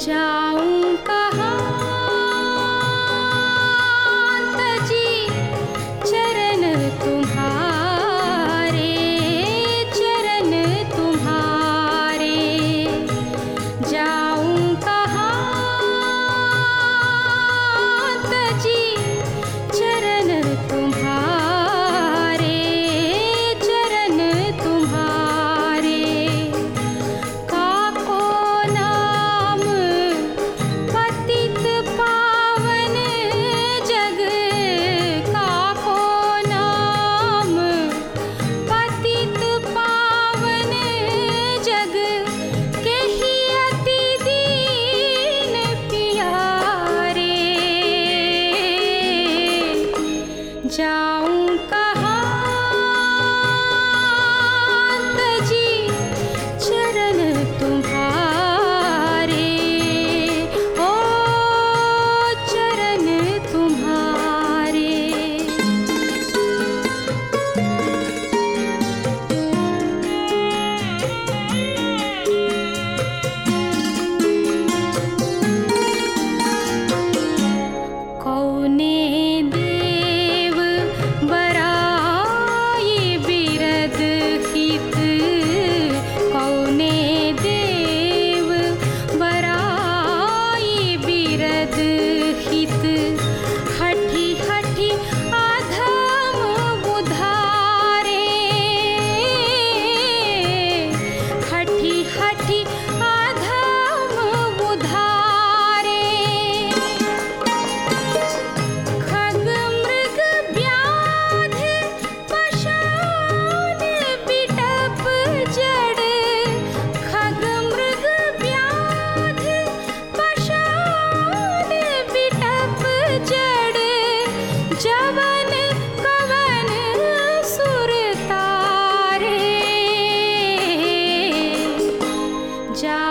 जाऊं कहाँ तजी चरण तुम्हारे, चरण तुम्हारे। जाऊं कहाँ तजी चरण तुम्हारे, चरण तुम्हारे। काको नाम पतित पावन जग, काको नाम पतित पावन जग। केहि अति दीन पियारे, जाऊं कहाँ तजी चरण तुम्हारे, ओ चरण तुम्हारे। कौने देव बराई बिरद हित, कौने देव बराई बिरद हित। हठी हठी अधम उधारे, हठी हठी अधम उधारे। खग मृग व्याध पशान बिटप जड़, खग मृग व्याध पशान बिटप जड़। जवन कवन सुर तारे, जा